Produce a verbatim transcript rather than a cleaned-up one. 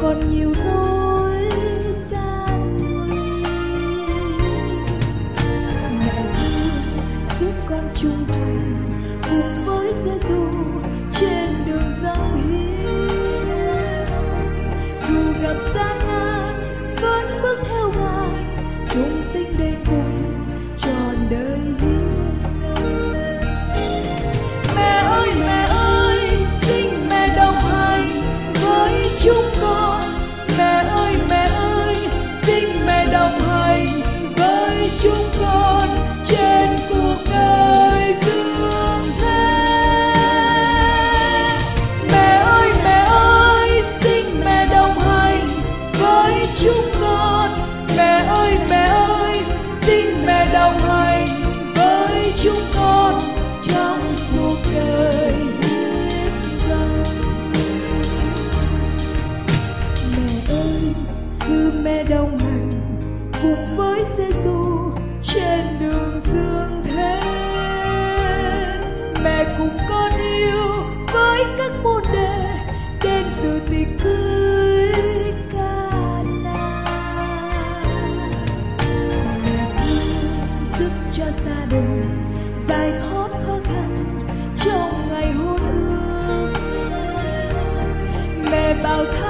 còn nhiều nỗi gian nguy. Mẹ thương giúp con trung thành cùng với Giêsu trên đường dâng hiến. Dù gặp gian nan vẫn bước theo Ngài, trung tinh đến cùng trọn đời hiến dâng. Mẹ ơi mẹ ơi, xin mẹ đồng hành với chúng con. Mẹ ơi mẹ ơi, xin mẹ đồng hành với chúng con trên cuộc đời dương thế. Mẹ ơi mẹ ơi, xin mẹ đồng hành với chúng con. Mẹ ơi mẹ ơi, xin mẹ đồng hành với chúng con trong cuộc đời hiến dâng. Mẹ ơi, sư mẹ đồng hành cùng với Giêsu trên đường dương thế. Mẹ cùng con yêu với các môn đệ đến dự tiệc cưới Ca-na. Mẹ thương giúp cho gia đình giải thoát khó khăn trong ngày hôn ước. Mẹ bảo